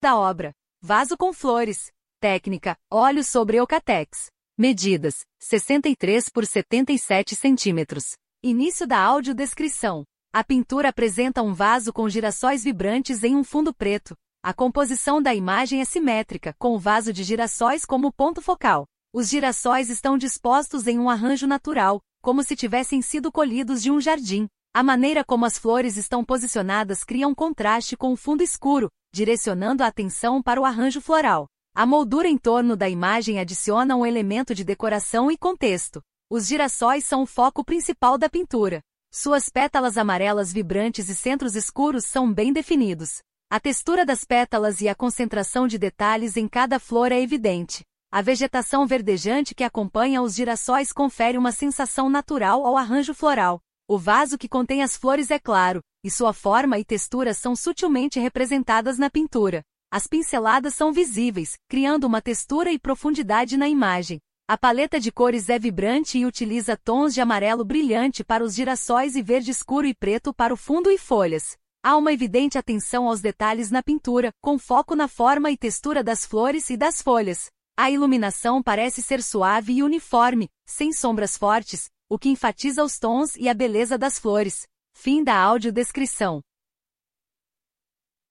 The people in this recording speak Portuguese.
da obra. Vaso com flores. Técnica: óleo sobre Eucatex. Medidas: 63 por 77 centímetros. Início da audiodescrição. A pintura apresenta um vaso com girassóis vibrantes em um fundo preto. A composição da imagem é simétrica, com o vaso de girassóis como ponto focal. Os girassóis estão dispostos em um arranjo natural, como se tivessem sido colhidos de um jardim. A maneira como as flores estão posicionadas cria um contraste com o fundo escuro, direcionando a atenção para o arranjo floral. A moldura em torno da imagem adiciona um elemento de decoração e contexto. Os girassóis são o foco principal da pintura. Suas pétalas amarelas vibrantes e centros escuros são bem definidos. A textura das pétalas e a concentração de detalhes em cada flor é evidente. A vegetação verdejante que acompanha os girassóis confere uma sensação natural ao arranjo floral. O vaso que contém as flores é claro, e sua forma e textura são sutilmente representadas na pintura. As pinceladas são visíveis, criando uma textura e profundidade na imagem. A paleta de cores é vibrante e utiliza tons de amarelo brilhante para os girassóis e verde escuro e preto para o fundo e folhas. Há uma evidente atenção aos detalhes na pintura, com foco na forma e textura das flores e das folhas. A iluminação parece ser suave e uniforme, sem sombras fortes, o que enfatiza os tons e a beleza das flores. Fim da audiodescrição.